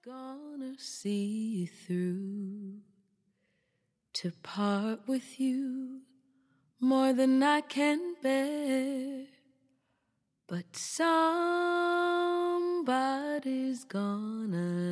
gonna see you through. To part with you more than I can bear, but somebody's gonna